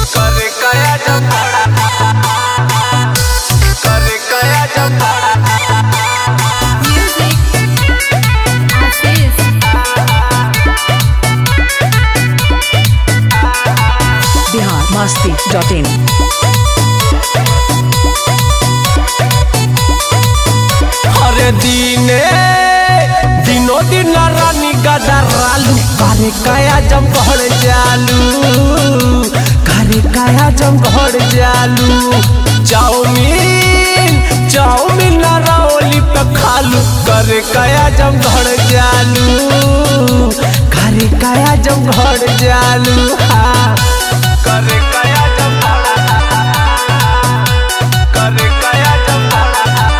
करे कया जमघड़ा करे कया जमघड़ा biharmasti.in हरे दिनो दिन रानी गदरालू करे कया जमघड़ जालू करे कया जमघड़ जालू चाउमीन रौली पे खालू करे कया जमघड़ जालू करे कया जमघड़ जालू हाँ करे कया जमघड़ा करे कया जमघड़ा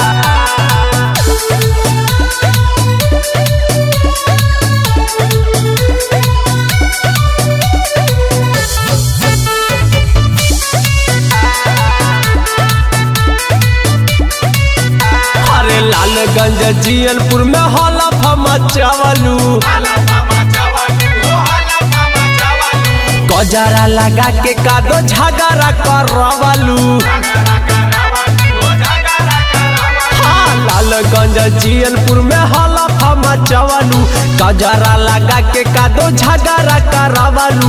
लालगंज जियनपुर में हॉला फमा चावलू गजरा लगा के कादो झगड़ा करवलू हाँ लालगंज जियनपुर में हॉला फमा चावलू गजरा लगा के कादो झगड़ा करवलू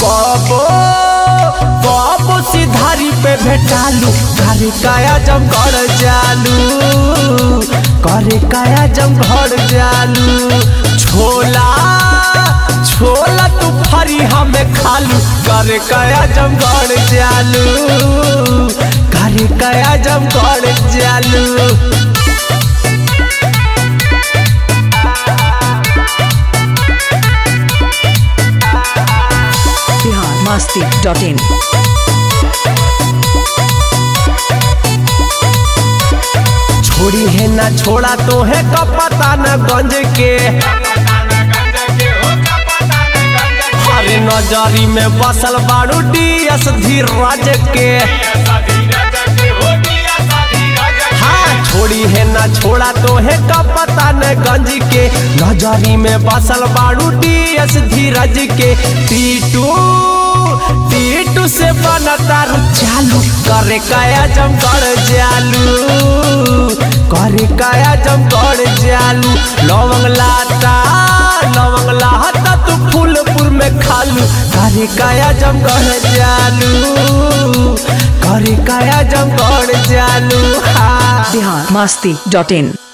कबो सिधारी पे भेटालू करे कया जमघड़ जालू करे कया जमघड़ जालू छोला तू फरी हमें खालू करे कया जमघड़ जालू करे कया जमघड़ जालू biharmasti.in छोड़ी है ना छोड़ा तो है कपतानगंज के हरे नजरी में बसल बाड़ू डीएस धीरज के हाँ छोड़ी है ना छोड़ा तो है कपतानगंज के नजरी में बसल बाड़ू डीएस धीरज के टीटू से बनता चालू करे कया जमघड़ जालू करे कया जमघड़ जालू लवंग लाता तू फूलपुर में खालू करे कया जमघड़ जालू करे कया जमघड़ जालू हाँ biharmasti.in